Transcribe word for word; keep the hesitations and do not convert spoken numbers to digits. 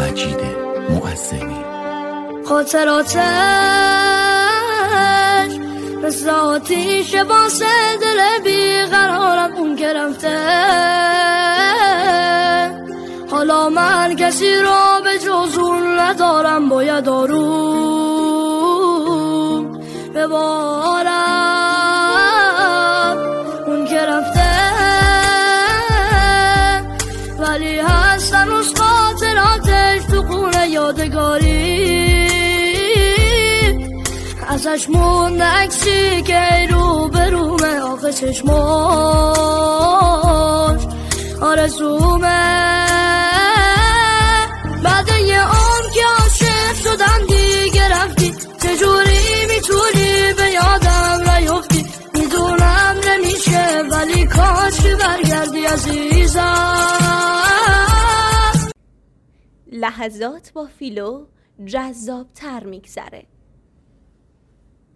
مجید معظمی. خاطراتش مثل آتیش باعث دل بیقرارم اون که رفته. حالا من کسی را به جز اون ندارم، باید آروم ببارم اون که رفته. ولی هست هنوز خاطراتش تو خونه یادگاری، ازش مونده عکسی که رو به رومه آخه چشماش آرزومه. بعد یه عمر که عاشق شدم دیگه رفتی، چجوری میتونی به یادم نیفتی؟ میدونم نمیشه ولی کاش که برگردی عزیزم. لحظات با فیلو جذاب تر میگذره.